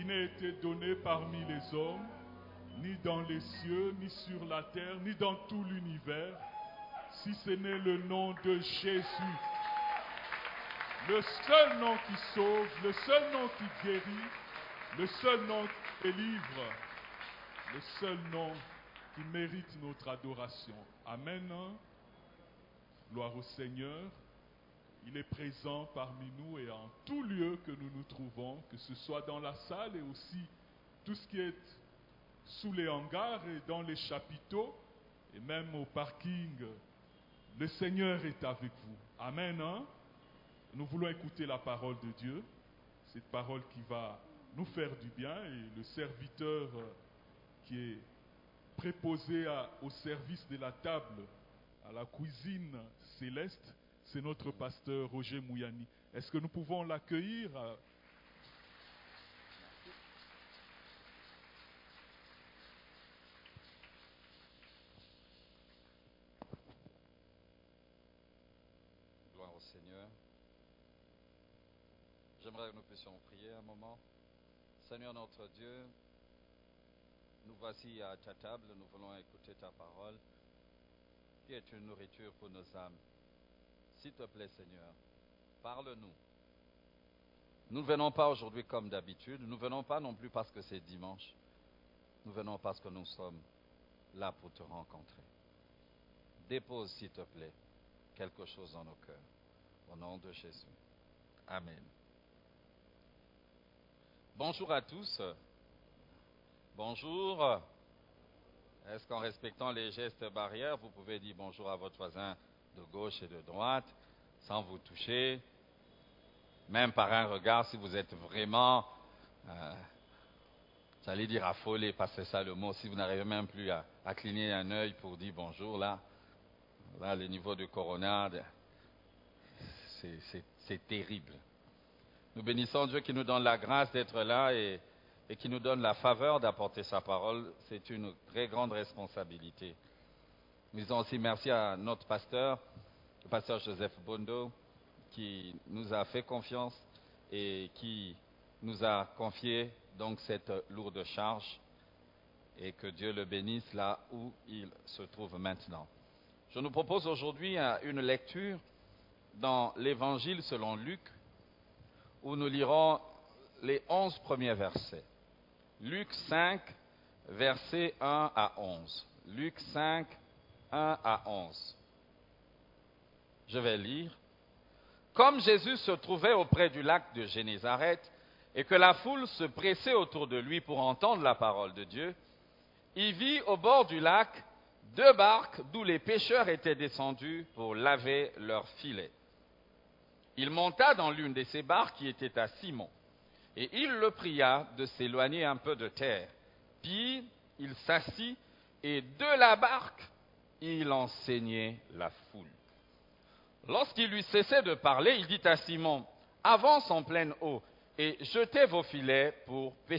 n'a été donné parmi les hommes, ni dans les cieux, ni sur la terre, ni dans tout l'univers, si ce n'est le nom de Jésus. Le seul nom qui sauve, le seul nom qui guérit, le seul nom qui délivre, le seul nom qui mérite notre adoration. Amen. Gloire au Seigneur. Il est présent parmi nous et en tout lieu que nous nous trouvons, que ce soit dans la salle et aussi tout ce qui est sous les hangars et dans les chapiteaux et même au parking. Le Seigneur est avec vous. Amen. Nous voulons écouter la parole de Dieu, cette parole qui va nous faire du bien, et le serviteur qui est préposé au service de la table, à la cuisine céleste, c'est notre pasteur Roger Mouyani. Est-ce que nous pouvons l'accueillir? Gloire au Seigneur. J'aimerais que nous puissions prier un moment. Seigneur notre Dieu, nous voici à ta table, nous voulons écouter ta parole, qui est une nourriture pour nos âmes. S'il te plaît, Seigneur, parle-nous. Nous ne venons pas aujourd'hui comme d'habitude, nous ne venons pas non plus parce que c'est dimanche, nous venons parce que nous sommes là pour te rencontrer. Dépose, s'il te plaît, quelque chose dans nos cœurs, au nom de Jésus. Amen. Bonjour à tous. Bonjour. Est-ce qu'en respectant les gestes barrières, vous pouvez dire bonjour à votre voisin de gauche et de droite, sans vous toucher, même par un regard, si vous êtes vraiment, j'allais dire affolé, parce que c'est ça le mot, si vous n'arrivez même plus à cligner un œil pour dire bonjour, là le niveau de corona, c'est terrible. Nous bénissons Dieu qui nous donne la grâce d'être là et qui nous donne la faveur d'apporter sa parole. C'est une très grande responsabilité. Nous disons aussi merci à notre pasteur, le pasteur Joseph Bondo, qui nous a fait confiance et qui nous a confié donc cette lourde charge, et que Dieu le bénisse là où il se trouve maintenant. Je nous propose aujourd'hui une lecture dans l'Évangile selon Luc, où nous lirons les 11 premiers versets. Luc 5, versets 1 à 11. Luc 5, 1 à 11. Je vais lire. Comme Jésus se trouvait auprès du lac de Génézareth et que la foule se pressait autour de lui pour entendre la parole de Dieu, il vit au bord du lac 2 barques d'où les pêcheurs étaient descendus pour laver leurs filets. Il monta dans l'une de ces barques qui était à Simon, et il le pria de s'éloigner un peu de terre. Puis il s'assit, et de la barque, il enseignait la foule. Lorsqu'il lui cessait de parler, il dit à Simon, « Avance en pleine eau, et jetez vos filets pour pêcher. »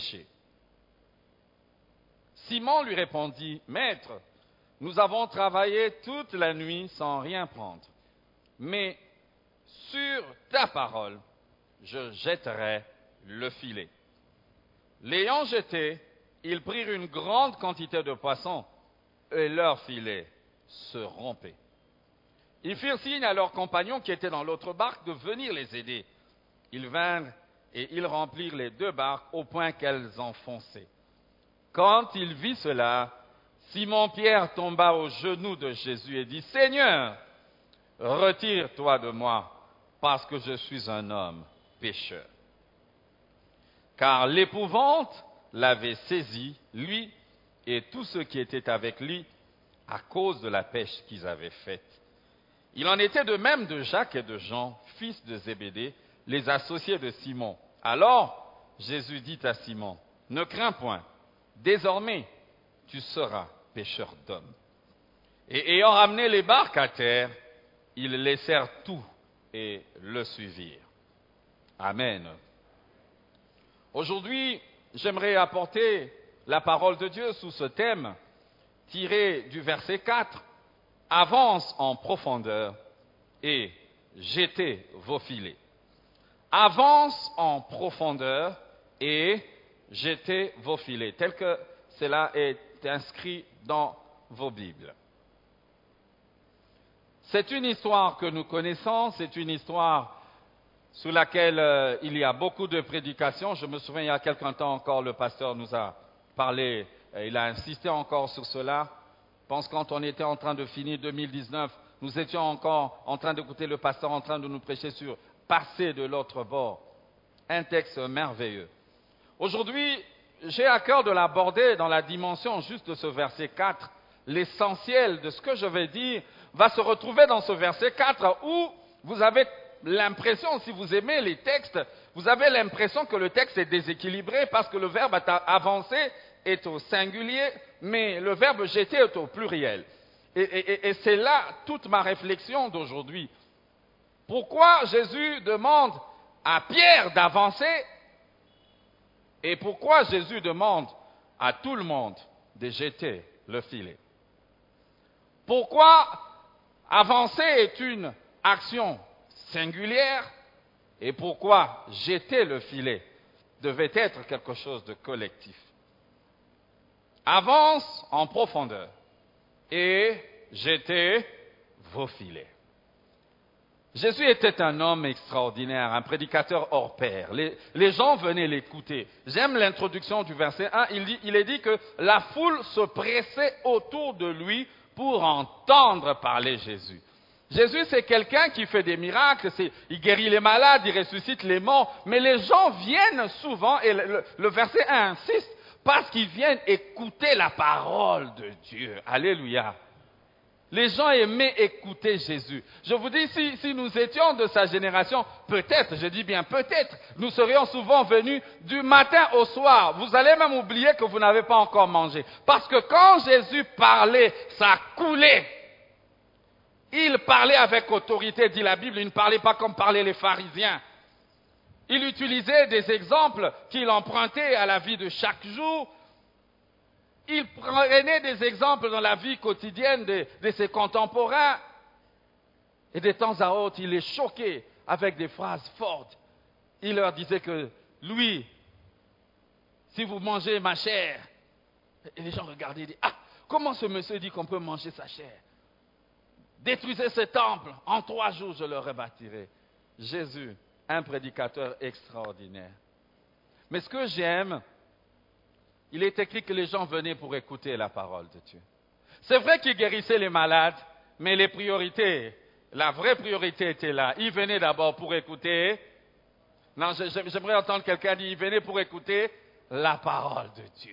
Simon lui répondit, « Maître, nous avons travaillé toute la nuit sans rien prendre, mais sur ta parole, je jetterai le filet. » L'ayant jeté, ils prirent une grande quantité de poissons, et leur filet se rompait. Ils firent signe à leurs compagnons qui étaient dans l'autre barque de venir les aider. Ils vinrent et ils remplirent les 2 barques au point qu'elles enfonçaient. Quand il vit cela, Simon-Pierre tomba aux genoux de Jésus et dit, « Seigneur, retire-toi de moi, parce que je suis un homme pécheur. » Car l'épouvante l'avait saisi, lui et tous ceux qui étaient avec lui, à cause de la pêche qu'ils avaient faite. Il en était de même de Jacques et de Jean, fils de Zébédée, les associés de Simon. Alors Jésus dit à Simon, « Ne crains point, désormais tu seras pêcheur d'hommes. » Et ayant ramené les barques à terre, ils laissèrent tout et le suivirent. Amen. Aujourd'hui, j'aimerais apporter la parole de Dieu sous ce thème, tiré du verset 4. Avance en profondeur et jetez vos filets. Avance en profondeur et jetez vos filets, tel que cela est inscrit dans vos Bibles. C'est une histoire que nous connaissons, c'est une histoire sur laquelle il y a beaucoup de prédications. Je me souviens, il y a quelque temps encore, le pasteur nous a parlé, il a insisté encore sur cela. Je pense que quand on était en train de finir 2019, nous étions encore en train d'écouter le pasteur en train de nous prêcher sur « passer de l'autre bord ». Un texte merveilleux. Aujourd'hui, j'ai à cœur de l'aborder dans la dimension juste de ce verset 4. L'essentiel de ce que je vais dire va se retrouver dans ce verset 4 où vous avez l'impression, si vous aimez les textes, vous avez l'impression que le texte est déséquilibré parce que le verbe avancer est au singulier, mais le verbe jeter est au pluriel. Et c'est là toute ma réflexion d'aujourd'hui. Pourquoi Jésus demande à Pierre d'avancer et pourquoi Jésus demande à tout le monde de jeter le filet? Pourquoi avancer est une action singulière et pourquoi jeter le filet devait être quelque chose de collectif? Avance en profondeur et jetez vos filets. Jésus était un homme extraordinaire, un prédicateur hors pair. Les gens venaient l'écouter. J'aime l'introduction du verset 1. Il est dit que la foule se pressait autour de lui pour entendre parler Jésus. Jésus, c'est quelqu'un qui fait des miracles, il guérit les malades, il ressuscite les morts, mais les gens viennent souvent, et le verset 1 insiste, parce qu'ils viennent écouter la parole de Dieu. Alléluia. Les gens aimaient écouter Jésus. Je vous dis, si nous étions de sa génération, peut-être, je dis bien peut-être, nous serions souvent venus du matin au soir. Vous allez même oublier que vous n'avez pas encore mangé. Parce que quand Jésus parlait, ça coulait. Il parlait avec autorité, dit la Bible, il ne parlait pas comme parlaient les pharisiens. Il utilisait des exemples qu'il empruntait à la vie de chaque jour. Il prenait des exemples dans la vie quotidienne de ses contemporains. Et de temps à autre, il les choquait avec des phrases fortes. Il leur disait que lui, si vous mangez ma chair, et les gens regardaient et disaient, ah, comment ce monsieur dit qu'on peut manger sa chair? Détruisez ce temple, en 3 jours je le rebâtirai. Jésus, un prédicateur extraordinaire. Mais ce que j'aime, il est écrit que les gens venaient pour écouter la parole de Dieu. C'est vrai qu'il guérissait les malades, mais les priorités, la vraie priorité était là. Il venait d'abord pour écouter. Non, j'aimerais entendre quelqu'un dire, il venait pour écouter la parole de Dieu.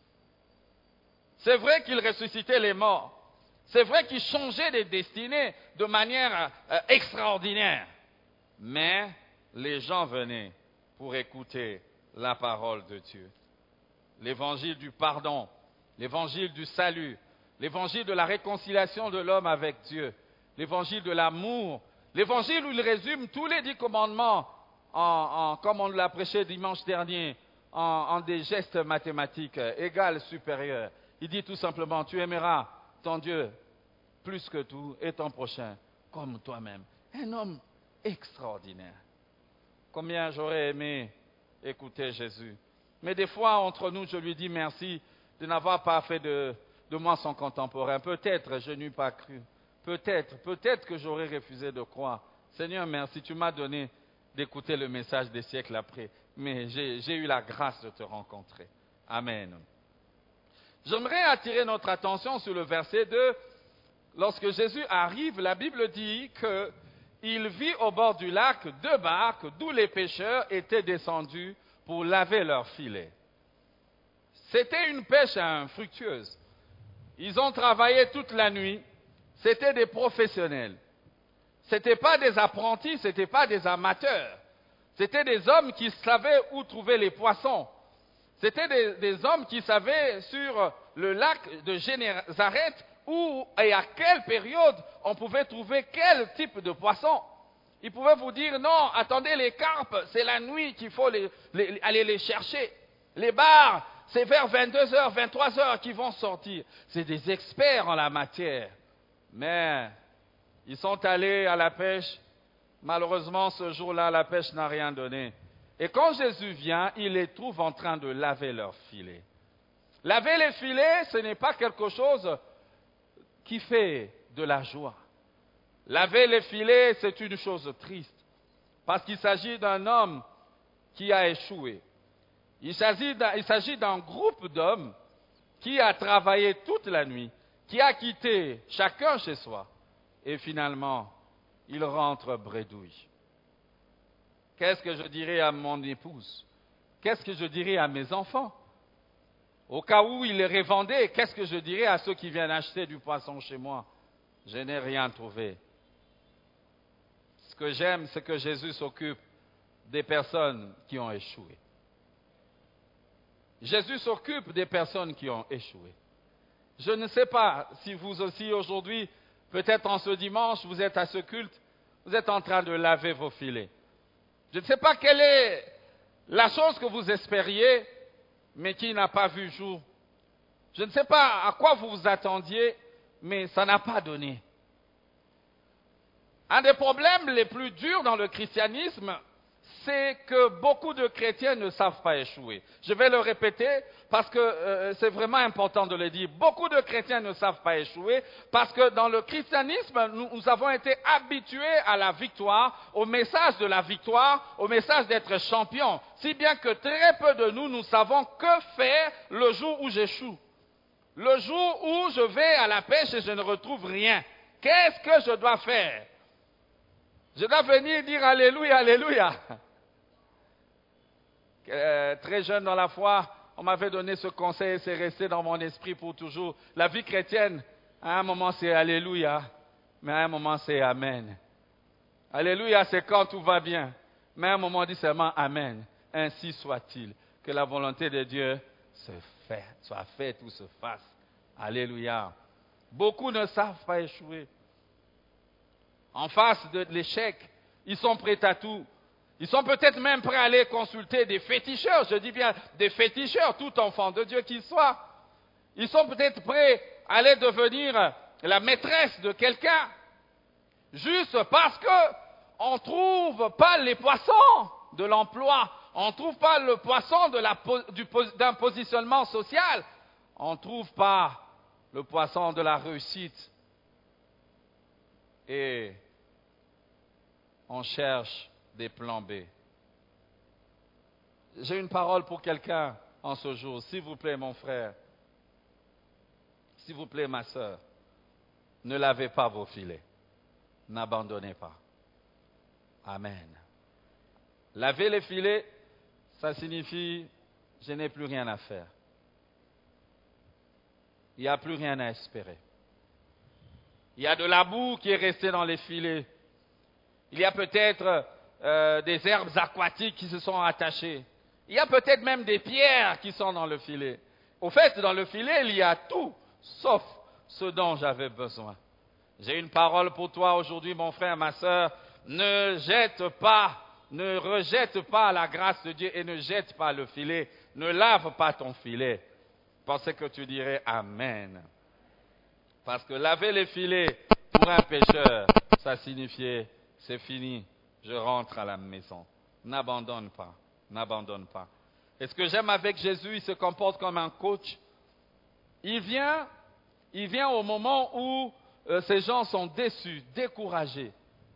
C'est vrai qu'il ressuscitait les morts. C'est vrai qu'il changeait des destinées de manière extraordinaire. Mais les gens venaient pour écouter la parole de Dieu. L'évangile du pardon, l'évangile du salut, l'évangile de la réconciliation de l'homme avec Dieu, l'évangile de l'amour, l'évangile où il résume tous les 10 commandements, comme on l'a prêché dimanche dernier, en des gestes mathématiques, égal, supérieur. Il dit tout simplement, tu aimeras ton Dieu plus que tout et ton prochain comme toi-même. Un homme extraordinaire. Combien j'aurais aimé écouter Jésus. Mais des fois, entre nous, je lui dis merci de n'avoir pas fait de moi son contemporain. Peut-être je n'eus pas cru. Peut-être que j'aurais refusé de croire. Seigneur, merci, tu m'as donné d'écouter le message des siècles après. Mais j'ai eu la grâce de te rencontrer. Amen. J'aimerais attirer notre attention sur le verset 2. Lorsque Jésus arrive, la Bible dit qu'il vit au bord du lac 2 barques d'où les pêcheurs étaient descendus pour laver leurs filets. C'était une pêche infructueuse. Ils ont travaillé toute la nuit. C'était des professionnels. Ce n'étaient pas des apprentis, ce n'étaient pas des amateurs. C'était des hommes qui savaient où trouver les poissons. C'était des hommes qui savaient sur le lac de Génézareth où et à quelle période on pouvait trouver quel type de poisson. Ils pouvaient vous dire, non, attendez, les carpes, c'est la nuit qu'il faut aller les chercher. Les bars, c'est vers 22h, 23h qu'ils vont sortir. C'est des experts en la matière. Mais ils sont allés à la pêche. Malheureusement, ce jour-là, la pêche n'a rien donné. Et quand Jésus vient, il les trouve en train de laver leurs filets. Laver les filets, ce n'est pas quelque chose qui fait de la joie. Laver les filets, c'est une chose triste, parce qu'il s'agit d'un homme qui a échoué. Il s'agit d'un groupe d'hommes qui a travaillé toute la nuit, qui a quitté chacun chez soi, et finalement, il rentre bredouille. Qu'est-ce que je dirais à mon épouse? Qu'est-ce que je dirais à mes enfants? Au cas où il est revendé, qu'est-ce que je dirais à ceux qui viennent acheter du poisson chez moi? Je n'ai rien trouvé. Ce que j'aime, c'est que Jésus s'occupe des personnes qui ont échoué. Jésus s'occupe des personnes qui ont échoué. Je ne sais pas si vous aussi aujourd'hui, peut-être en ce dimanche, vous êtes à ce culte, vous êtes en train de laver vos filets. Je ne sais pas quelle est la chose que vous espériez, mais qui n'a pas vu jour. Je ne sais pas à quoi vous vous attendiez, mais ça n'a pas donné. Un des problèmes les plus durs dans le christianisme, c'est que beaucoup de chrétiens ne savent pas échouer. Je vais le répéter parce que c'est vraiment important de le dire. Beaucoup de chrétiens ne savent pas échouer parce que dans le christianisme, nous avons été habitués à la victoire, au message de la victoire, au message d'être champion. Si bien que très peu de nous savons que faire le jour où j'échoue. Le jour où je vais à la pêche et je ne retrouve rien. Qu'est-ce que je dois faire? Je dois venir dire Alléluia, Alléluia. Très jeune dans la foi, on m'avait donné ce conseil et c'est resté dans mon esprit pour toujours. La vie chrétienne, à un moment c'est Alléluia, mais à un moment c'est Amen. Alléluia, c'est quand tout va bien, mais à un moment on dit seulement Amen. Ainsi soit-il, que la volonté de Dieu soit faite ou se fasse. Alléluia. Beaucoup ne savent pas échouer. En face de l'échec, ils sont prêts à tout. Ils sont peut-être même prêts à aller consulter des féticheurs, je dis bien des féticheurs, tout enfant de Dieu qu'il soit. Ils sont peut-être prêts à aller devenir la maîtresse de quelqu'un, juste parce qu'on ne trouve pas les poissons de l'emploi, on ne trouve pas le poisson d'un positionnement social, on ne trouve pas le poisson de la réussite. Et on cherche des plans B. J'ai une parole pour quelqu'un en ce jour. S'il vous plaît, mon frère. S'il vous plaît, ma sœur. Ne lavez pas vos filets. N'abandonnez pas. Amen. Laver les filets, ça signifie je n'ai plus rien à faire. Il n'y a plus rien à espérer. Il y a de la boue qui est restée dans les filets. Il y a peut-être des herbes aquatiques qui se sont attachées. Il y a peut-être même des pierres qui sont dans le filet. Au fait, dans le filet, il y a tout, sauf ce dont j'avais besoin. J'ai une parole pour toi aujourd'hui, mon frère, ma sœur. Ne rejette pas la grâce de Dieu et ne jette pas le filet. Ne lave pas ton filet. Pensez que tu dirais Amen. Parce que laver les filets pour un pécheur, ça signifiait c'est fini, je rentre à la maison. N'abandonne pas, n'abandonne pas. Et ce que j'aime avec Jésus, il se comporte comme un coach. Il vient au moment où ces gens sont déçus, découragés.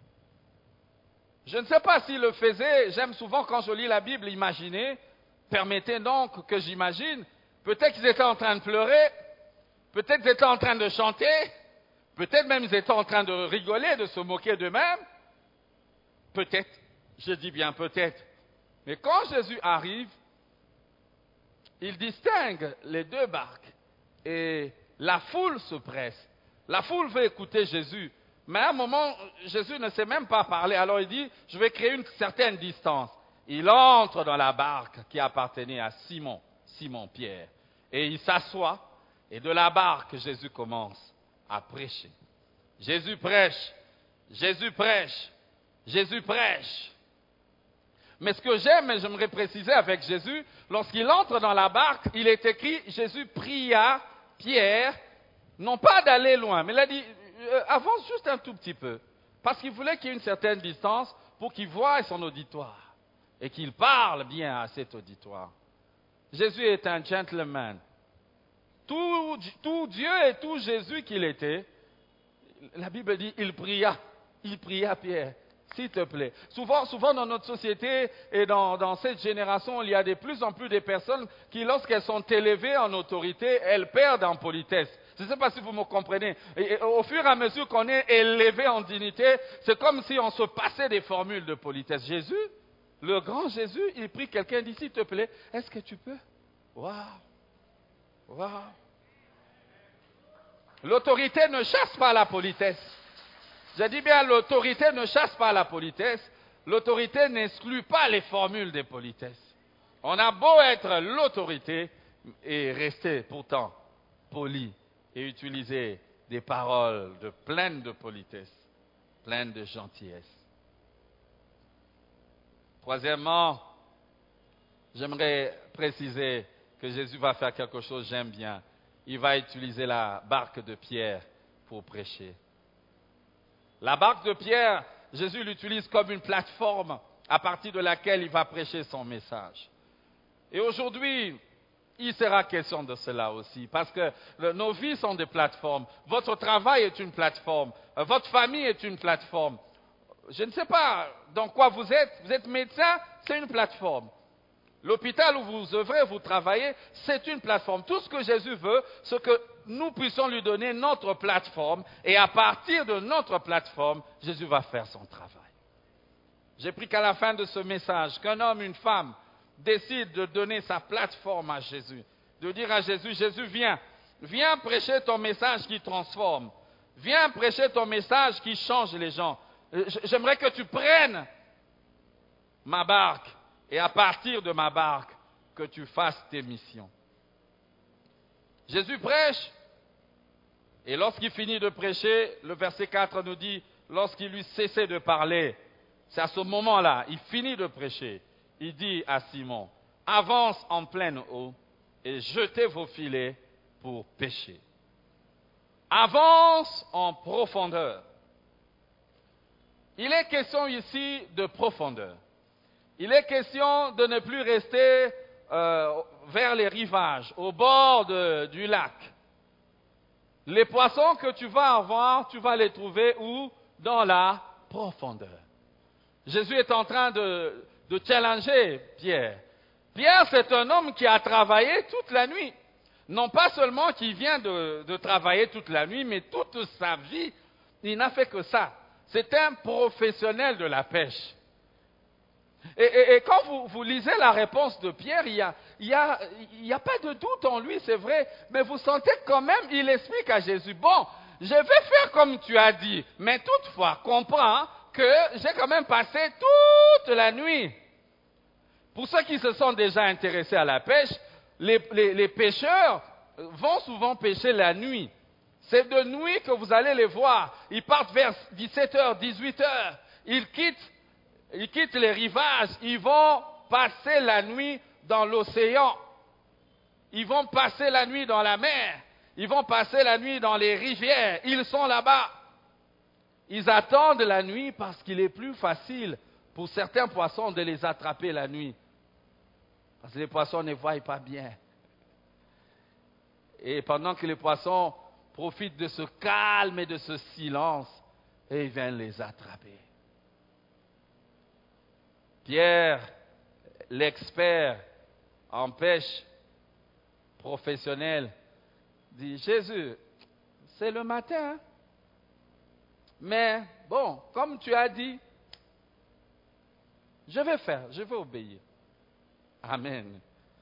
Je ne sais pas s'il le faisait, j'aime souvent quand je lis la Bible imaginer, permettez donc que j'imagine, peut-être qu'ils étaient en train de pleurer, peut-être qu'ils étaient en train de chanter, peut-être même ils étaient en train de rigoler, de se moquer d'eux-mêmes. Peut-être, je dis bien peut-être. Mais quand Jésus arrive, il distingue les deux barques et la foule se presse. La foule veut écouter Jésus, mais à un moment, Jésus ne sait même pas parler. Alors il dit, je vais créer une certaine distance. Il entre dans la barque qui appartenait à Simon-Pierre. Et il s'assoit et de la barque, Jésus commence à prêcher. Jésus prêche, Jésus prêche. Jésus prêche. Mais ce que j'aime, et j'aimerais préciser avec Jésus, lorsqu'il entre dans la barque, il est écrit, Jésus pria Pierre, non pas d'aller loin, mais il a dit, avance juste un tout petit peu, parce qu'il voulait qu'il y ait une certaine distance pour qu'il voie son auditoire. et qu'il parle bien à cet auditoire. Jésus est un gentleman. Tout Dieu et tout Jésus qu'il était, la Bible dit, il pria Pierre, s'il te plaît. Souvent dans notre société et dans cette génération, il y a de plus en plus de personnes qui, lorsqu'elles sont élevées en autorité, elles perdent en politesse. Je ne sais pas si vous me comprenez. Et au fur et à mesure qu'on est élevé en dignité, c'est comme si on se passait des formules de politesse. Jésus, le grand Jésus, il prie quelqu'un, dit, s'il te plaît, est-ce que tu peux? Waouh! L'autorité ne chasse pas la politesse. Je dis bien, l'autorité ne chasse pas la politesse. L'autorité n'exclut pas les formules de politesse. On a beau être l'autorité et rester pourtant poli et utiliser des paroles pleines de politesse, pleines de gentillesse. Troisièmement, j'aimerais préciser que Jésus va faire quelque chose, j'aime bien. Il va utiliser la barque de Pierre pour prêcher. La barque de Pierre, Jésus l'utilise comme une plateforme à partir de laquelle il va prêcher son message. Et aujourd'hui, il sera question de cela aussi, parce que nos vies sont des plateformes. Votre travail est une plateforme. Votre famille est une plateforme. Je ne sais pas dans quoi vous êtes médecin, c'est une plateforme. L'hôpital où vous œuvrez, vous travaillez, c'est une plateforme. Tout ce que Jésus veut, c'est que nous puissions lui donner notre plateforme, et à partir de notre plateforme, Jésus va faire son travail. J'ai pris qu'à la fin de ce message, qu'un homme, une femme, décide de donner sa plateforme à Jésus, de dire à Jésus, Jésus, viens prêcher ton message qui transforme, viens prêcher ton message qui change les gens. J'aimerais que tu prennes ma barque, et à partir de ma barque, que tu fasses tes missions. Jésus prêche, et lorsqu'il finit de prêcher, le verset 4 nous dit, lorsqu'il lui cessait de parler, c'est à ce moment-là, il finit de prêcher, il dit à Simon, avance en pleine eau et jetez vos filets pour pêcher. Avance en profondeur. Il est question ici de profondeur. Il est question de ne plus rester vers les rivages, au bord du lac. Les poissons que tu vas avoir, tu vas les trouver où? Dans la profondeur. Jésus est en train de challenger Pierre. Pierre, c'est un homme qui a travaillé toute la nuit. Non pas seulement qu'il vient de travailler toute la nuit, mais toute sa vie, il n'a fait que ça. C'est un professionnel de la pêche. Et quand vous lisez la réponse de Pierre, il y a pas de doute en lui, c'est vrai, mais vous sentez quand même, il explique à Jésus, bon, je vais faire comme tu as dit, mais toutefois, comprends que j'ai quand même passé toute la nuit. Pour ceux qui se sont déjà intéressés à la pêche, les pêcheurs vont souvent pêcher la nuit. C'est de nuit que vous allez les voir. Ils partent vers 17h, 18h. Ils quittent les rivages. Ils vont passer la nuit dans l'océan. Ils vont passer la nuit dans la mer. Ils vont passer la nuit dans les rivières. Ils sont là-bas. Ils attendent la nuit parce qu'il est plus facile pour certains poissons de les attraper la nuit. Parce que les poissons ne voient pas bien. Et pendant que les poissons profitent de ce calme et de ce silence, et ils viennent les attraper. Pierre, l'expert en pêche professionnel, dit, Jésus, c'est le matin, mais bon, comme tu as dit, je vais obéir. Amen.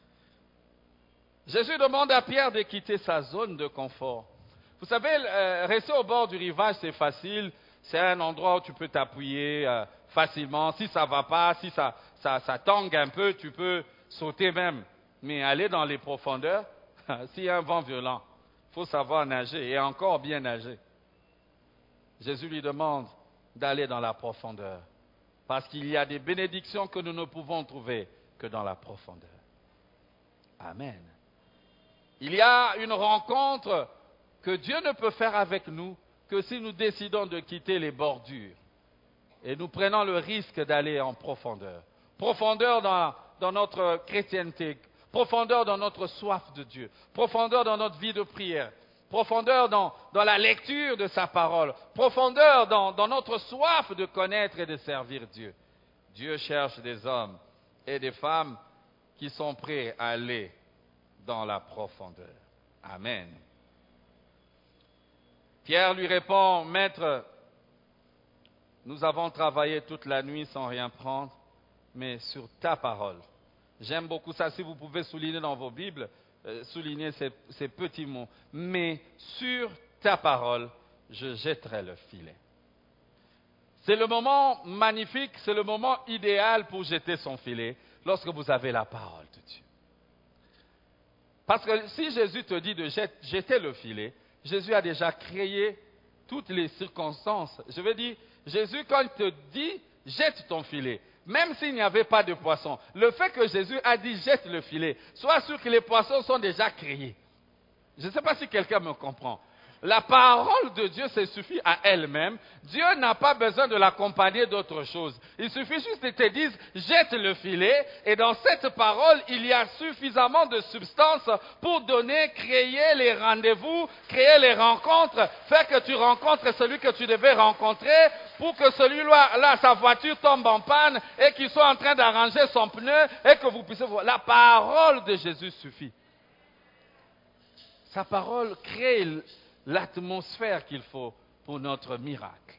Jésus demande à Pierre de quitter sa zone de confort. Vous savez, rester au bord du rivage, c'est facile. C'est un endroit où tu peux t'appuyer facilement. Si ça ne va pas, si ça tangue un peu, tu peux sauter même. Mais aller dans les profondeurs, s'il y a un vent violent, il faut savoir nager et encore bien nager. Jésus lui demande d'aller dans la profondeur. Parce qu'il y a des bénédictions que nous ne pouvons trouver que dans la profondeur. Amen. Il y a une rencontre que Dieu ne peut faire avec nous que si nous décidons de quitter les bordures et nous prenons le risque d'aller en profondeur. profondeur dans notre chrétienté, profondeur dans notre soif de Dieu, profondeur dans notre vie de prière, profondeur dans la lecture de sa parole, profondeur dans notre soif de connaître et de servir Dieu. Dieu cherche des hommes et des femmes qui sont prêts à aller dans la profondeur. Amen. Pierre lui répond, « Maître, nous avons travaillé toute la nuit sans rien prendre, mais sur ta parole. » J'aime beaucoup ça. Si vous pouvez souligner dans vos Bibles, souligner ces petits mots. « Mais sur ta parole, je jetterai le filet. » C'est le moment magnifique, c'est le moment idéal pour jeter son filet, lorsque vous avez la parole de Dieu. Parce que si Jésus te dit de jeter le filet, Jésus a déjà créé toutes les circonstances. Je veux dire, Jésus, quand il te dit, jette ton filet, même s'il n'y avait pas de poisson, le fait que Jésus a dit, jette le filet, sois sûr que les poissons sont déjà créés. Je ne sais pas si quelqu'un me comprend. La parole de Dieu se suffit à elle-même. Dieu n'a pas besoin de l'accompagner d'autre chose. Il suffit juste de te dire, jette le filet, et dans cette parole, il y a suffisamment de substance pour donner, créer les rendez-vous, créer les rencontres, faire que tu rencontres celui que tu devais rencontrer, pour que celui-là, sa voiture tombe en panne, et qu'il soit en train d'arranger son pneu, et que vous puissiez voir. La parole de Jésus suffit. Sa parole crée l'atmosphère qu'il faut pour notre miracle.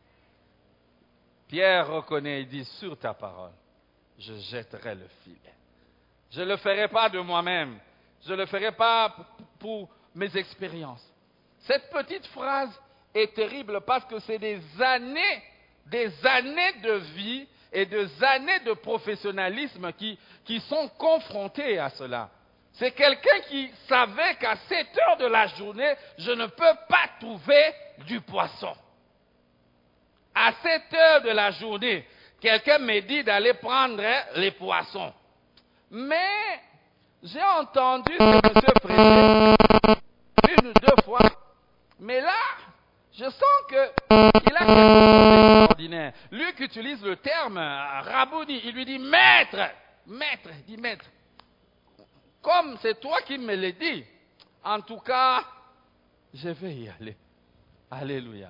Pierre reconnaît et dit, sur ta parole, je jetterai le filet. Je ne le ferai pas de moi-même. Je ne le ferai pas pour mes expériences. Cette petite phrase est terrible parce que c'est des années de vie et des années de professionnalisme qui sont confrontées à cela. C'est quelqu'un qui savait qu'à 7 heures de la journée, je ne peux pas trouver du poisson. À 7 heures de la journée, quelqu'un me dit d'aller prendre les poissons. Mais j'ai entendu ce monsieur prêcher 1 ou 2 fois. Mais là, je sens qu'il a quelque chose d'extraordinaire. Luc utilise le terme rabouni. Il lui dit maître. Maître, il dit maître. Comme c'est toi qui me l'as dit, en tout cas, je vais y aller. Alléluia.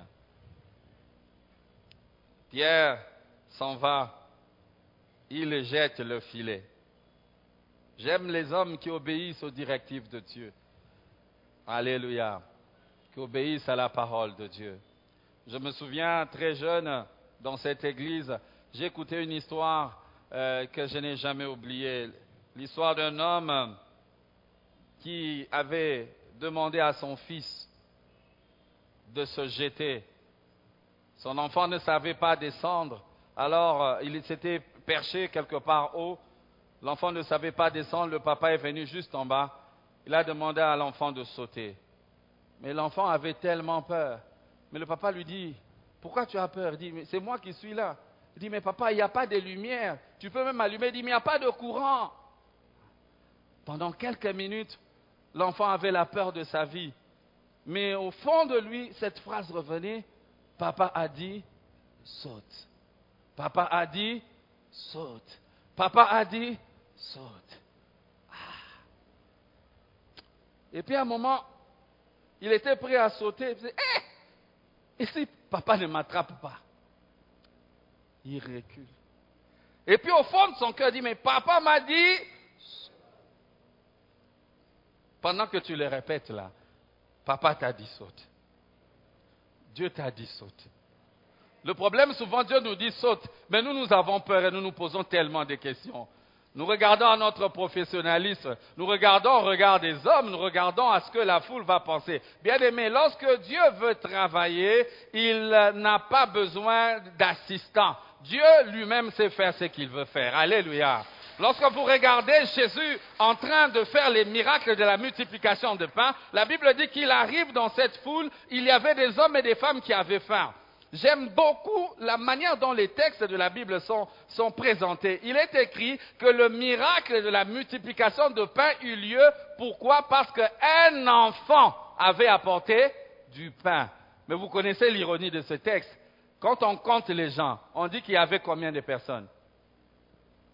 Pierre s'en va. Il jette le filet. J'aime les hommes qui obéissent aux directives de Dieu. Alléluia. Qui obéissent à la parole de Dieu. Je me souviens, très jeune, dans cette église, j'ai écouté une histoire que je n'ai jamais oubliée. L'histoire d'un homme qui avait demandé à son fils de se jeter. Son enfant ne savait pas descendre, alors il s'était perché quelque part haut. L'enfant ne savait pas descendre, le papa est venu juste en bas. Il a demandé à l'enfant de sauter. Mais l'enfant avait tellement peur. Mais le papa lui dit, « Pourquoi tu as peur ?» Il dit, « Mais c'est moi qui suis là. » Il dit, « Mais papa, il n'y a pas de lumière. Tu peux même allumer. » Il dit, « Mais il n'y a pas de courant. » Pendant quelques minutes, l'enfant avait la peur de sa vie. Mais au fond de lui, cette phrase revenait, « Papa a dit, saute. Papa a dit, saute. Papa a dit, saute. » Et puis à un moment, il était prêt à sauter. Il disait, « Et si papa ne m'attrape pas ?» Il recule. Et puis au fond de son cœur, il dit, « Mais papa m'a dit... » Pendant que tu le répètes là, papa t'a dit saute. Dieu t'a dit saute. Le problème, souvent, Dieu nous dit saute, mais nous avons peur et nous nous posons tellement de questions. Nous regardons à notre professionnalisme, nous regardons au regard des hommes, nous regardons à ce que la foule va penser. Bien aimé, lorsque Dieu veut travailler, il n'a pas besoin d'assistants. Dieu lui-même sait faire ce qu'il veut faire. Alléluia. Lorsque vous regardez Jésus en train de faire les miracles de la multiplication de pain, la Bible dit qu'il arrive dans cette foule, il y avait des hommes et des femmes qui avaient faim. J'aime beaucoup la manière dont les textes de la Bible sont présentés. Il est écrit que le miracle de la multiplication de pain eut lieu. Pourquoi? Parce qu'un enfant avait apporté du pain. Mais vous connaissez l'ironie de ce texte. Quand on compte les gens, on dit qu'il y avait combien de personnes?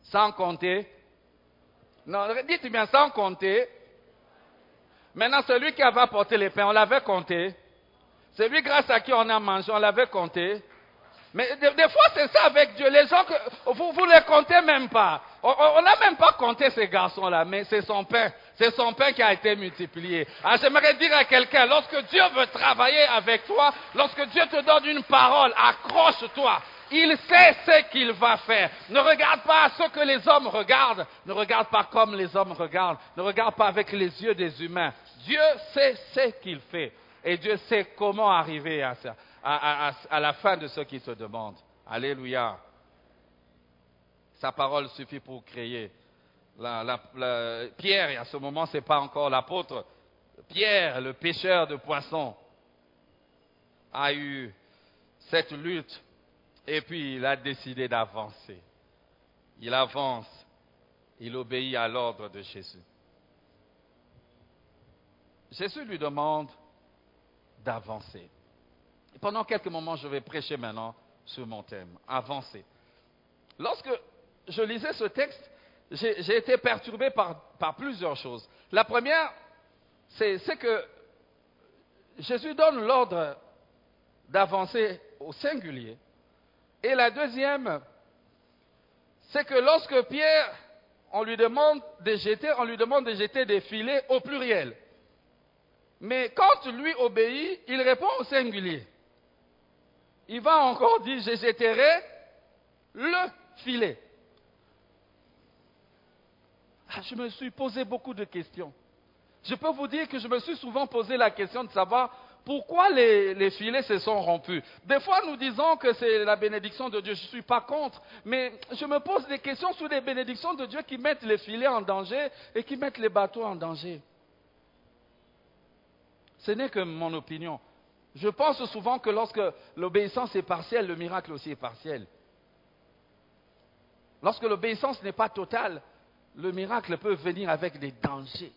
Sans compter. Non, dites bien, sans compter. Maintenant, celui qui avait apporté les pains, on l'avait compté. Celui grâce à qui on a mangé, on l'avait compté. Mais des fois, c'est ça avec Dieu. Les gens, vous ne les comptez même pas. On n'a même pas compté ces garçons-là, mais c'est son pain. C'est son pain qui a été multiplié. Alors, j'aimerais dire à quelqu'un, lorsque Dieu veut travailler avec toi, lorsque Dieu te donne une parole, accroche-toi. Il sait ce qu'il va faire. Ne regarde pas ce que les hommes regardent. Ne regarde pas comme les hommes regardent. Ne regarde pas avec les yeux des humains. Dieu sait ce qu'il fait. Et Dieu sait comment arriver à ça. À la fin de ce qu'il te demande. Alléluia. Sa parole suffit pour créer. Pierre, à ce moment, ce n'est pas encore l'apôtre. Pierre, le pêcheur de poissons, a eu cette lutte et puis il a décidé d'avancer. Il avance. Il obéit à l'ordre de Jésus. Jésus lui demande d'avancer. Et pendant quelques moments, je vais prêcher maintenant sur mon thème, avancer. Lorsque je lisais ce texte, j'ai été perturbé par plusieurs choses. La première, c'est que Jésus donne l'ordre d'avancer au singulier. Et la deuxième, c'est que lorsque Pierre, on lui demande de jeter des filets au pluriel. Mais quand lui obéit, il répond au singulier. Il va encore dire, je jetterai le filet. Je me suis posé beaucoup de questions. Je peux vous dire que je me suis souvent posé la question de savoir pourquoi les filets se sont rompus. Des fois, nous disons que c'est la bénédiction de Dieu. Je ne suis pas contre. Mais je me pose des questions sur les bénédictions de Dieu qui mettent les filets en danger et qui mettent les bateaux en danger. Ce n'est que mon opinion. Je pense souvent que lorsque l'obéissance est partielle, le miracle aussi est partiel. Lorsque l'obéissance n'est pas totale, le miracle peut venir avec des dangers.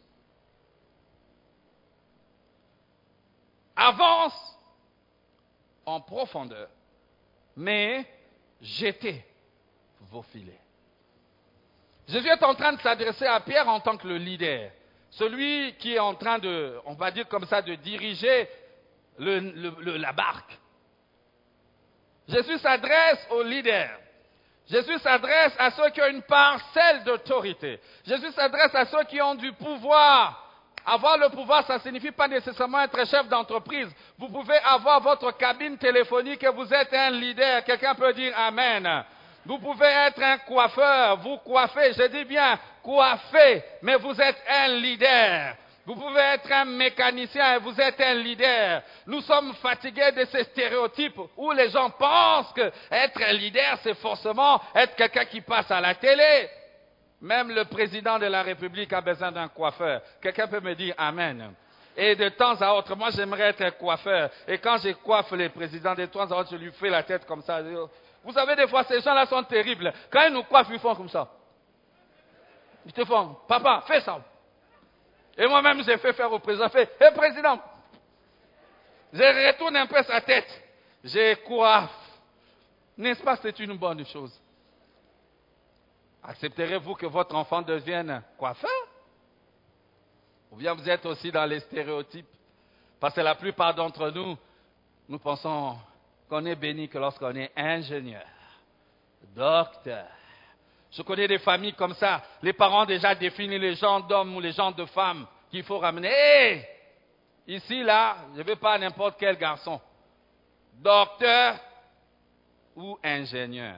Avance en profondeur, mais jetez vos filets. Jésus est en train de s'adresser à Pierre en tant que le leader. Celui qui est en train de, on va dire comme ça, de diriger la barque. Jésus s'adresse aux leaders. Jésus s'adresse à ceux qui ont une parcelle d'autorité. Jésus s'adresse à ceux qui ont du pouvoir. Avoir le pouvoir, ça ne signifie pas nécessairement être chef d'entreprise. Vous pouvez avoir votre cabine téléphonique et vous êtes un leader. Quelqu'un peut dire Amen. Vous pouvez être un coiffeur, vous coiffez, je dis bien coiffez, mais vous êtes un leader. Vous pouvez être un mécanicien et vous êtes un leader. Nous sommes fatigués de ces stéréotypes où les gens pensent qu'être un leader, c'est forcément être quelqu'un qui passe à la télé. Même le président de la République a besoin d'un coiffeur. Quelqu'un peut me dire Amen. Et de temps à autre, moi j'aimerais être un coiffeur. Et quand je coiffe les présidents, de temps à autre, je lui fais la tête comme ça. Vous savez, des fois, ces gens-là sont terribles. Quand ils nous coiffent, ils font comme ça. Ils te font, papa, fais ça. Et moi-même, j'ai fait faire au président. Hé, président, je retourne un peu sa tête. Je coiffe. N'est-ce pas, c'est une bonne chose? Accepterez-vous que votre enfant devienne coiffeur? Ou bien vous êtes aussi dans les stéréotypes? Parce que la plupart d'entre nous, nous pensons qu'on est béni que lorsqu'on est ingénieur, docteur. Je connais des familles comme ça. Les parents déjà définissent les gens d'hommes ou les gens de femmes qu'il faut ramener. Hey, ici, là, je ne veux pas n'importe quel garçon. Docteur ou ingénieur.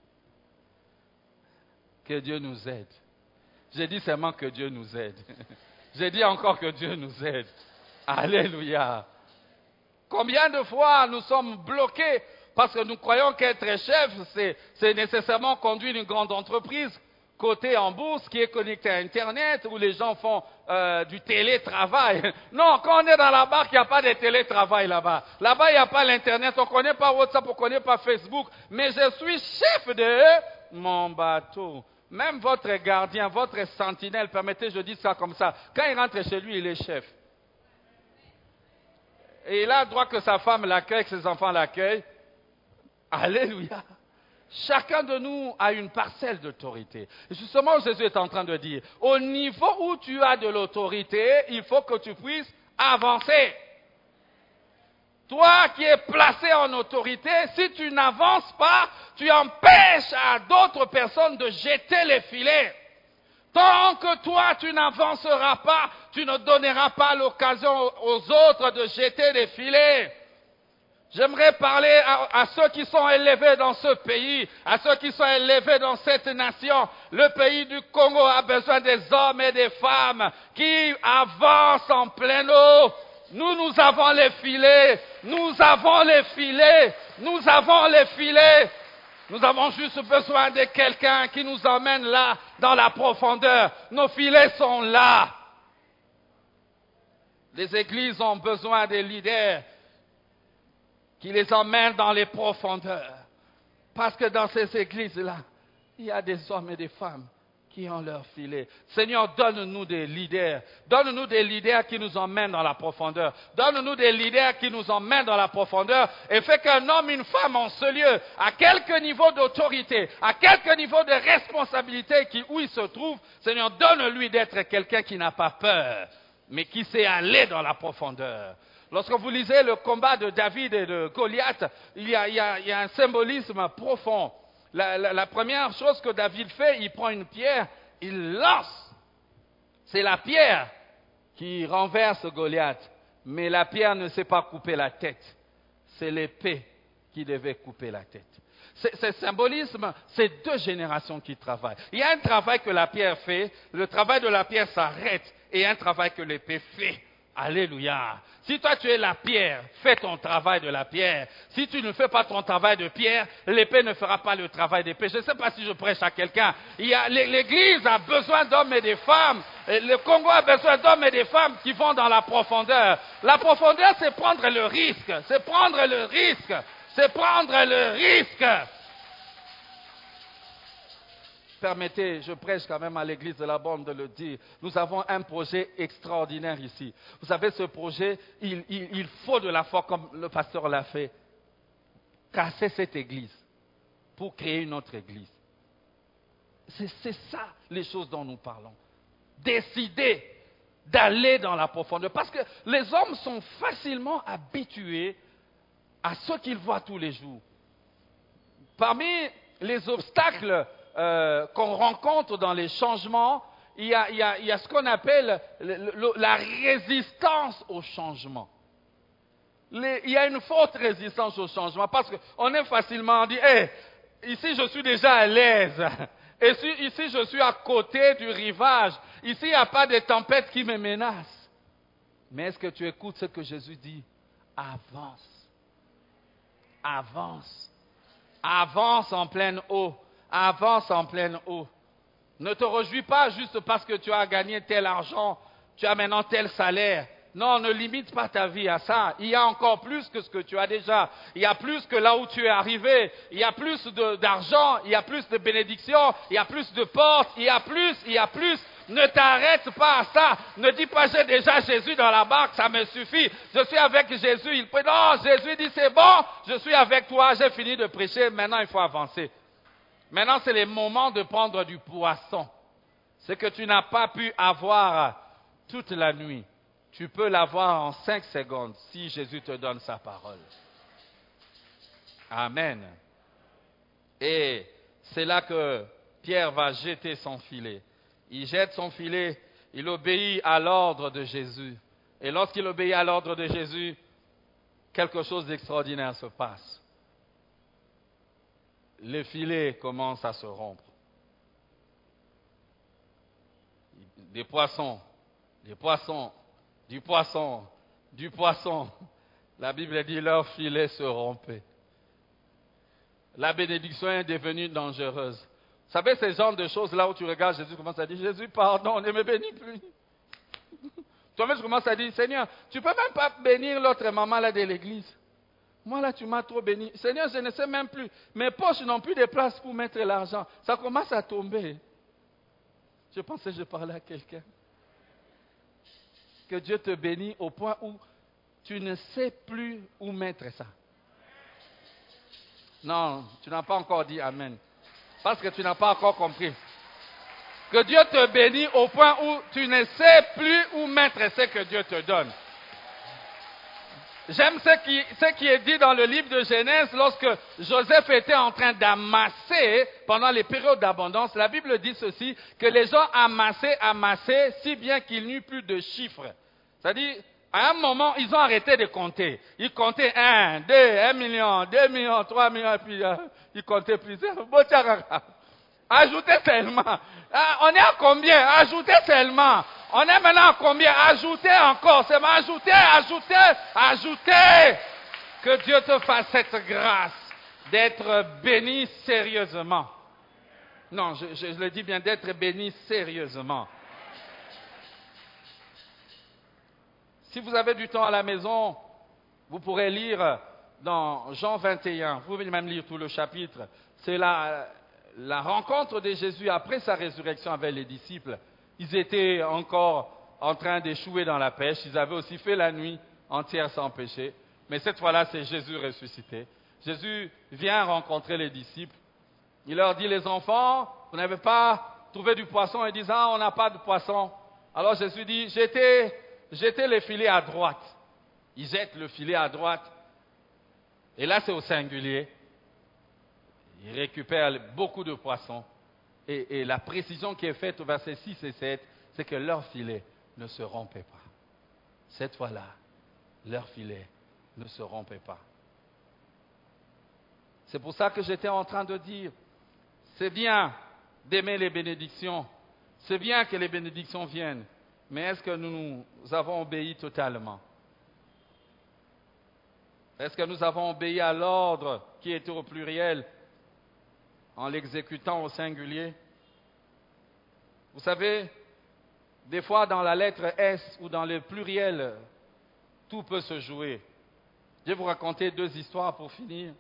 Que Dieu nous aide. J'ai dit seulement que Dieu nous aide. J'ai dit encore que Dieu nous aide. Alléluia. Combien de fois nous sommes bloqués parce que nous croyons qu'être chef, c'est nécessairement conduire une grande entreprise cotée en bourse qui est connectée à Internet où les gens font du télétravail. Non, quand on est dans la barque, il n'y a pas de télétravail là-bas. Là-bas, il n'y a pas l'Internet, on ne connaît pas WhatsApp, on ne connaît pas Facebook. Mais je suis chef de mon bateau. Même votre gardien, votre sentinelle, permettez, je dis ça comme ça. Quand il rentre chez lui, il est chef. Et il a droit que sa femme l'accueille, que ses enfants l'accueillent. Alléluia. Chacun de nous a une parcelle d'autorité. Justement, Jésus est en train de dire, au niveau où tu as de l'autorité, il faut que tu puisses avancer. Toi qui es placé en autorité, si tu n'avances pas, tu empêches à d'autres personnes de jeter les filets. Tant que toi, tu n'avanceras pas, tu ne donneras pas l'occasion aux autres de jeter les filets. J'aimerais parler à ceux qui sont élevés dans ce pays, à ceux qui sont élevés dans cette nation. Le pays du Congo a besoin des hommes et des femmes qui avancent en pleine eau. Nous avons les filets, nous avons les filets, nous avons les filets. Nous avons juste besoin de quelqu'un qui nous emmène là, dans la profondeur. Nos filets sont là. Les églises ont besoin des leaders qui les emmènent dans les profondeurs. Parce que dans ces églises-là, il y a des hommes et des femmes qui ont leur filet. Seigneur, donne-nous des leaders. Donne-nous des leaders qui nous emmènent dans la profondeur. Donne-nous des leaders qui nous emmènent dans la profondeur et fais qu'un homme, une femme en ce lieu, à quelque niveau d'autorité, à quelque niveau de responsabilité où il se trouve, Seigneur, donne-lui d'être quelqu'un qui n'a pas peur, mais qui sait aller dans la profondeur. Lorsque vous lisez le combat de David et de Goliath, il y a un symbolisme profond. La première chose que David fait, il prend une pierre, il lance. C'est la pierre qui renverse Goliath. Mais la pierre ne sait pas couper la tête. C'est l'épée qui devait couper la tête. Ce symbolisme, c'est deux générations qui travaillent. Il y a un travail que la pierre fait, le travail de la pierre s'arrête, et un travail que l'épée fait. Alléluia. Si toi tu es la pierre, fais ton travail de la pierre. Si tu ne fais pas ton travail de pierre, l'épée ne fera pas le travail d'épée. Je ne sais pas si je prêche à quelqu'un. L'Église a besoin d'hommes et de femmes. Le Congo a besoin d'hommes et de femmes qui vont dans la profondeur. La profondeur, c'est prendre le risque. C'est prendre le risque. C'est prendre le risque. Permettez, je prêche quand même à l'église de la Bande de le dire. Nous avons un projet extraordinaire ici. Vous savez, ce projet, il faut de la foi comme le pasteur l'a fait. Casser cette église pour créer une autre église. C'est ça les choses dont nous parlons. Décider d'aller dans la profondeur. Parce que les hommes sont facilement habitués à ce qu'ils voient tous les jours. Parmi les obstacles qu'on rencontre dans les changements, il y a ce qu'on appelle la résistance au changement. Il y a une forte résistance au changement parce qu'on est facilement dit, ici je suis déjà à l'aise, et ici je suis à côté du rivage, ici il n'y a pas de tempête qui me menace. Mais est-ce que tu écoutes ce que Jésus dit? Avance, avance, avance en pleine eau. Avance en pleine eau. Ne te réjouis pas juste parce que tu as gagné tel argent, tu as maintenant tel salaire. Non, ne limite pas ta vie à ça. Il y a encore plus que ce que tu as déjà. Il y a plus que là où tu es arrivé. Il y a plus d'argent, il y a plus de bénédictions, il y a plus de portes, il y a plus. Ne t'arrête pas à ça. Ne dis pas j'ai déjà Jésus dans la barque, ça me suffit. Je suis avec Jésus. Non, Jésus dit c'est bon, je suis avec toi, j'ai fini de prêcher, maintenant il faut avancer. Maintenant, c'est le moment de prendre du poisson. Ce que tu n'as pas pu avoir toute la nuit, tu peux l'avoir en 5 secondes si Jésus te donne sa parole. Amen. Et c'est là que Pierre va jeter son filet. Il jette son filet, il obéit à l'ordre de Jésus. Et lorsqu'il obéit à l'ordre de Jésus, quelque chose d'extraordinaire se passe. Les filets commencent à se rompre. Des poissons, du poisson. La Bible dit leurs filets se rompaient. La bénédiction est devenue dangereuse. Vous savez, ces genres de choses là où tu regardes Jésus commence à dire, Jésus, pardon, ne me bénis plus. Toi-même, tu commences à dire, Seigneur, tu ne peux même pas bénir l'autre maman là de l'église. Moi, là, tu m'as trop béni. Seigneur, je ne sais même plus. Mes poches n'ont plus de place pour mettre l'argent. Ça commence à tomber. Je pensais que je parlais à quelqu'un. Que Dieu te bénisse au point où tu ne sais plus où mettre ça. Non, tu n'as pas encore dit Amen. Parce que tu n'as pas encore compris. Que Dieu te bénit au point où tu ne sais plus où mettre ce que Dieu te donne. J'aime ce qui est dit dans le livre de Genèse lorsque Joseph était en train d'amasser pendant les périodes d'abondance. La Bible dit ceci, que les gens amassaient si bien qu'il n'y eut plus de chiffres. C'est-à-dire, à un moment, ils ont arrêté de compter. Ils comptaient 1, 2, 1 million, 2 millions, 3 millions, et puis ils comptaient plusieurs. Ajoutez seulement. On est à combien? Ajoutez seulement. On est maintenant à combien? Ajoutez encore. C'est ajoutez. Que Dieu te fasse cette grâce d'être béni sérieusement. Non, je le dis bien, d'être béni sérieusement. Si vous avez du temps à la maison, vous pourrez lire dans Jean 21. Vous pouvez même lire tout le chapitre. C'est la rencontre de Jésus après sa résurrection avec les disciples. Ils étaient encore en train d'échouer dans la pêche. Ils avaient aussi fait la nuit entière sans péché. Mais cette fois-là, c'est Jésus ressuscité. Jésus vient rencontrer les disciples. Il leur dit, les enfants, vous n'avez pas trouvé du poisson? Ils disent, on n'a pas de poisson. Alors Jésus dit, jetez le filet à droite. Ils jettent le filet à droite. Et là, c'est au singulier. Ils récupèrent beaucoup de poissons. Et la précision qui est faite au verset 6 et 7, c'est que leur filet ne se rompait pas. Cette fois-là, leur filet ne se rompait pas. C'est pour ça que j'étais en train de dire, c'est bien d'aimer les bénédictions, c'est bien que les bénédictions viennent, mais est-ce que nous avons obéi totalement? Est-ce que nous avons obéi à l'ordre qui était au pluriel en l'exécutant au singulier? Vous savez, des fois dans la lettre S ou dans le pluriel, tout peut se jouer. Je vais vous raconter 2 histoires pour finir.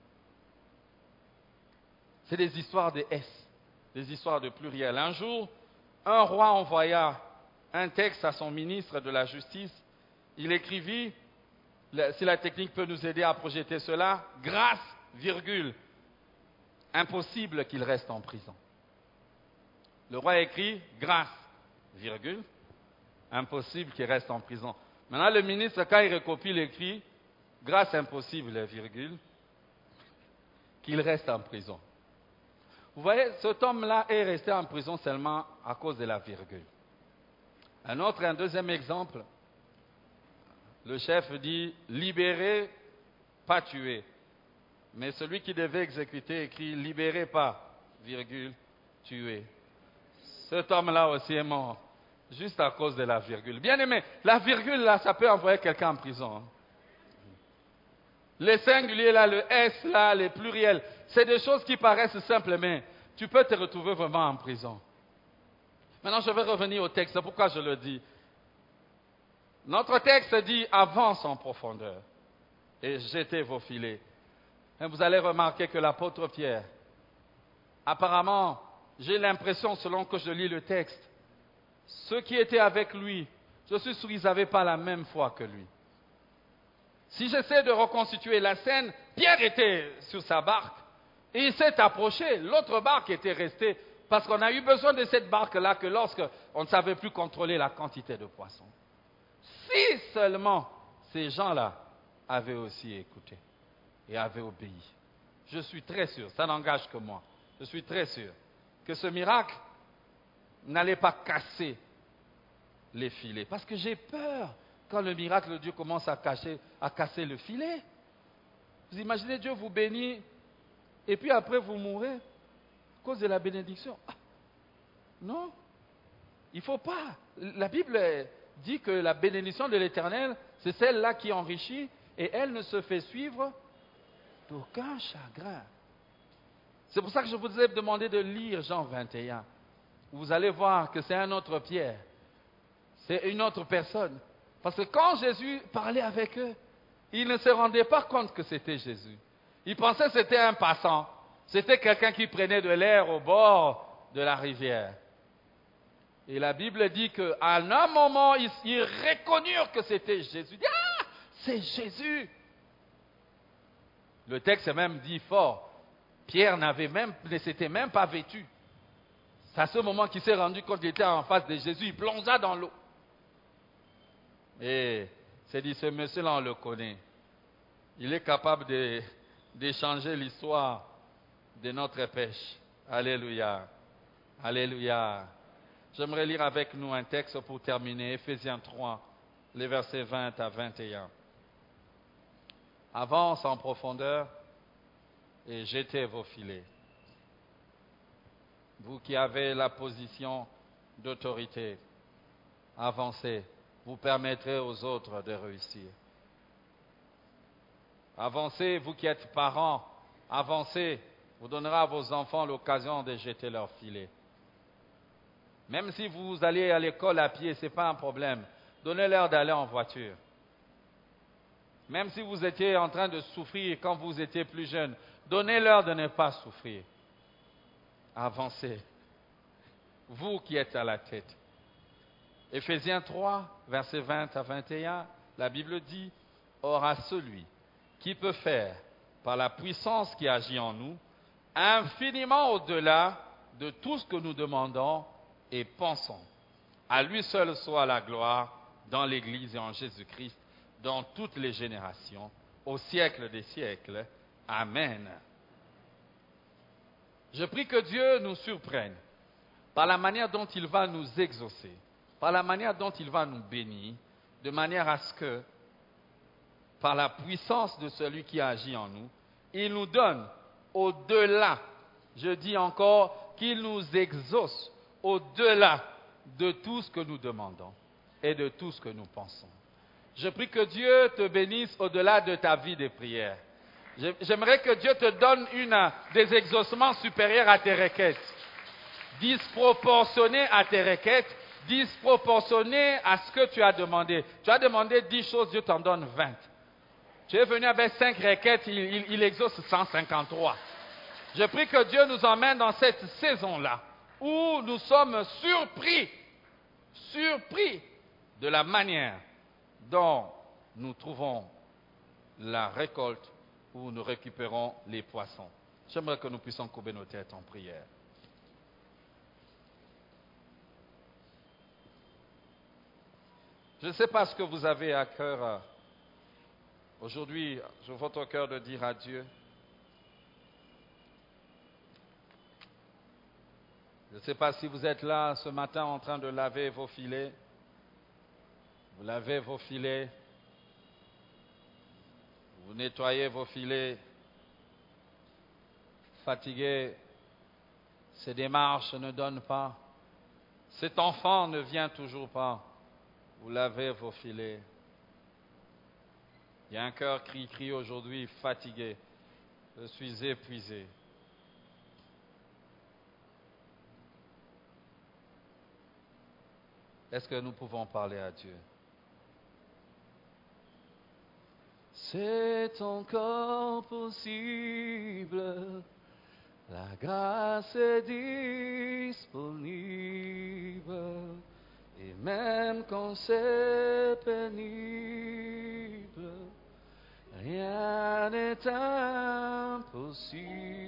C'est des histoires de S, des histoires de pluriel. Un jour, un roi envoya un texte à son ministre de la Justice. Il écrivit, si la technique peut nous aider à projeter cela, grâce, virgule, impossible qu'il reste en prison. Le roi écrit, grâce, virgule, impossible qu'il reste en prison. Maintenant, le ministre, quand il recopie, il écrit, grâce impossible, virgule, qu'il reste en prison. Vous voyez, cet homme-là est resté en prison seulement à cause de la virgule. Un deuxième exemple, le chef dit, libérer, pas tuer. Mais celui qui devait exécuter écrit, libérer pas, virgule, tuer. Cet homme-là aussi est mort, juste à cause de la virgule. Bien aimé, la virgule là, ça peut envoyer quelqu'un en prison. Les singuliers là, le S là, les pluriels, c'est des choses qui paraissent simples, mais tu peux te retrouver vraiment en prison. Maintenant, je vais revenir au texte, c'est pourquoi je le dis. Notre texte dit, avance en profondeur et jetez vos filets. Et vous allez remarquer que l'apôtre Pierre, apparemment, j'ai l'impression, selon que je lis le texte, ceux qui étaient avec lui, je suis sûr qu'ils n'avaient pas la même foi que lui. Si j'essaie de reconstituer la scène, Pierre était sur sa barque et il s'est approché. L'autre barque était restée parce qu'on a eu besoin de cette barque-là que lorsqu'on ne savait plus contrôler la quantité de poissons. Si seulement ces gens-là avaient aussi écouté et avaient obéi. Je suis très sûr, ça n'engage que moi, je suis très sûr que ce miracle n'allait pas casser les filets. Parce que j'ai peur quand le miracle de Dieu commence à casser le filet. Vous imaginez, Dieu vous bénit et puis après vous mourrez à cause de la bénédiction. Non, il ne faut pas. La Bible dit que la bénédiction de l'Éternel, c'est celle-là qui enrichit et elle ne se fait suivre d'aucun chagrin. C'est pour ça que je vous ai demandé de lire Jean 21. Vous allez voir que c'est un autre Pierre. C'est une autre personne. Parce que quand Jésus parlait avec eux, ils ne se rendaient pas compte que c'était Jésus. Ils pensaient que c'était un passant. C'était quelqu'un qui prenait de l'air au bord de la rivière. Et la Bible dit qu'à un moment, ils reconnurent que c'était Jésus. Ah, c'est Jésus. Le texte est même dit fort. Pierre ne s'était même pas vêtu. C'est à ce moment qu'il s'est rendu compte qu'il était en face de Jésus. Il plongea dans l'eau. Et c'est dit, ce monsieur-là, on le connaît. Il est capable d'échanger l'histoire de notre pêche. Alléluia. Alléluia. J'aimerais lire avec nous un texte pour terminer. Éphésiens 3, les versets 20 à 21. Avance en profondeur et jetez vos filets. Vous qui avez la position d'autorité, avancez. Vous permettrez aux autres de réussir. Avancez, vous qui êtes parents, avancez. Vous donnerez à vos enfants l'occasion de jeter leurs filets. Même si vous allez à l'école à pied, ce n'est pas un problème. Donnez-leur d'aller en voiture. Même si vous étiez en train de souffrir quand vous étiez plus jeune, donnez-leur de ne pas souffrir. Avancez. Vous qui êtes à la tête. Éphésiens 3, versets 20 à 21, la Bible dit, « Or à celui qui peut faire, par la puissance qui agit en nous, infiniment au-delà de tout ce que nous demandons et pensons. À lui seul soit la gloire dans l'Église et en Jésus-Christ, dans toutes les générations, au siècle des siècles. Amen. » Je prie que Dieu nous surprenne par la manière dont il va nous exaucer, par la manière dont il va nous bénir, de manière à ce que, par la puissance de celui qui agit en nous, il nous donne au-delà, je dis encore, qu'il nous exauce au-delà de tout ce que nous demandons et de tout ce que nous pensons. Je prie que Dieu te bénisse au-delà de ta vie de prière. J'aimerais que Dieu te donne des exaucements supérieurs à tes requêtes, disproportionnés à tes requêtes, disproportionnés à ce que tu as demandé. Tu as demandé 10 choses, Dieu t'en donne 20. Tu es venu avec 5 requêtes, il exauce 153. Je prie que Dieu nous emmène dans cette saison-là, où nous sommes surpris de la manière dont nous trouvons la récolte, où nous récupérons les poissons. J'aimerais que nous puissions courber nos têtes en prière. Je ne sais pas ce que vous avez à cœur aujourd'hui, sur votre cœur, de dire à Dieu. Je ne sais pas si vous êtes là ce matin en train de laver vos filets. Vous lavez vos filets. Vous nettoyez vos filets. Fatigué, ces démarches ne donnent pas. Cet enfant ne vient toujours pas. Vous lavez vos filets. Il y a un cœur qui crie aujourd'hui, fatigué. Je suis épuisé. Est-ce que nous pouvons parler à Dieu? C'est encore possible. La grâce est disponible. Et même quand c'est pénible, rien n'est impossible.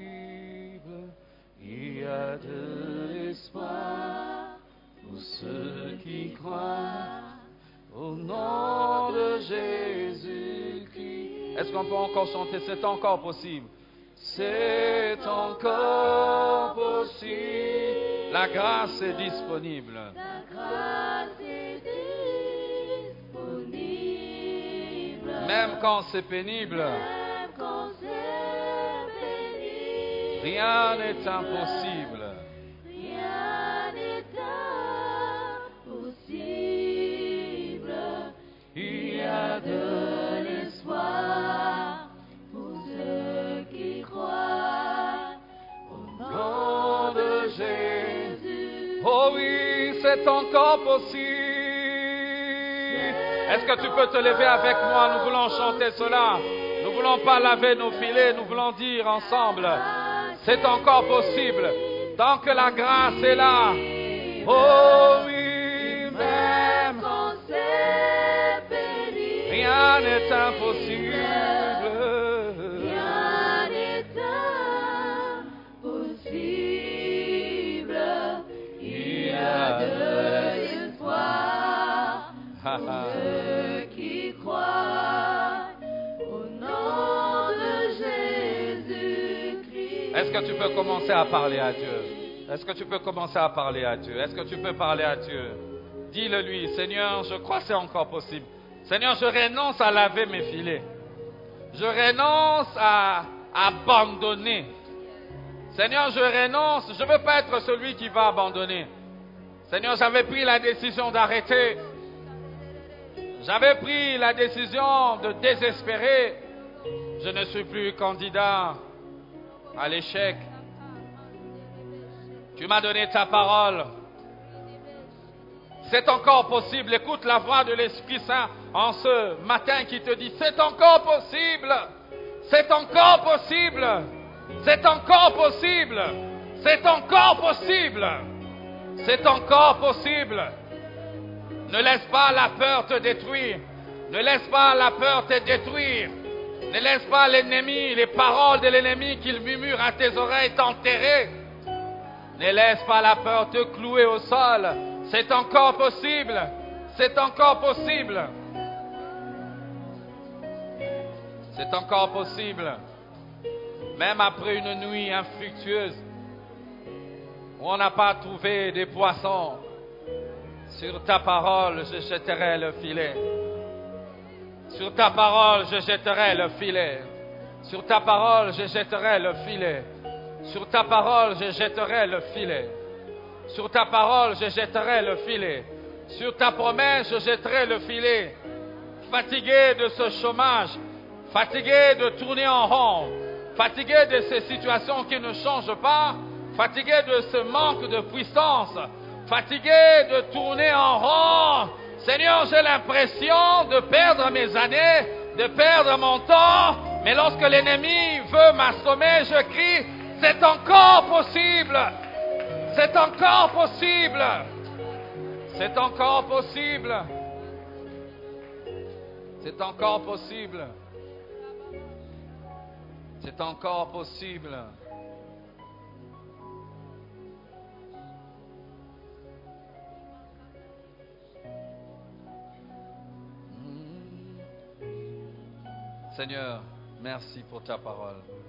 Il y a de l'espoir pour ceux qui croient au nom de Jésus-Christ. Est-ce qu'on peut encore chanter? C'est encore possible. C'est encore possible. La grâce est disponible. La grâce est disponible. Même quand c'est pénible. Même quand c'est pénible. Rien n'est impossible. Rien n'est impossible. Il y a de l'espoir pour ceux qui croient au nom de Jésus. Oh oui, c'est encore possible. Est-ce que tu peux te lever avec moi? Nous voulons chanter cela. Nous ne voulons pas laver nos filets. Nous voulons dire ensemble, c'est encore possible. Tant que la grâce est là. Oh oui, même quand c'est pénible. rien n'est impossible. Rien ceux qui croient au nom de Jésus-Christ. Est-ce que tu peux commencer à parler à Dieu? Est-ce que tu peux commencer à parler à Dieu? Est-ce que tu peux parler à Dieu? Dis-le lui, Seigneur, je crois que c'est encore possible. Seigneur, je renonce à laver mes filets. Je renonce à abandonner. Seigneur, je renonce. Je ne veux pas être celui qui va abandonner. Seigneur, j'avais pris la décision d'arrêter. J'avais pris la décision de désespérer. Je ne suis plus candidat à l'échec. Tu m'as donné ta parole. C'est encore possible. Écoute la voix de l'Esprit Saint en ce matin qui te dit, c'est encore possible. C'est encore possible. C'est encore possible. C'est encore possible. C'est encore possible. Ne laisse pas la peur te détruire. Ne laisse pas la peur te détruire. Ne laisse pas l'ennemi, les paroles de l'ennemi qu'il murmure à tes oreilles t'enterrer. Ne laisse pas la peur te clouer au sol. C'est encore possible. C'est encore possible. C'est encore possible. Même après une nuit infructueuse, où on n'a pas trouvé des poissons, sur ta parole, je jetterai le filet. Sur ta parole, je jetterai le filet. Sur ta parole, je jetterai le filet. Sur ta parole, je jetterai le filet. Sur ta parole, je jetterai le filet. Sur ta promesse, je jetterai le filet. Fatigué de ce chômage, fatigué de tourner en rond, fatigué de ces situations qui ne changent pas, fatigué de ce manque de puissance, fatigué de tourner en rond. Seigneur, j'ai l'impression de perdre mes années, de perdre mon temps, mais lorsque l'ennemi veut m'assommer, je crie, c'est encore possible. C'est encore possible. C'est encore possible. C'est encore possible. C'est encore possible. Seigneur, merci pour ta parole.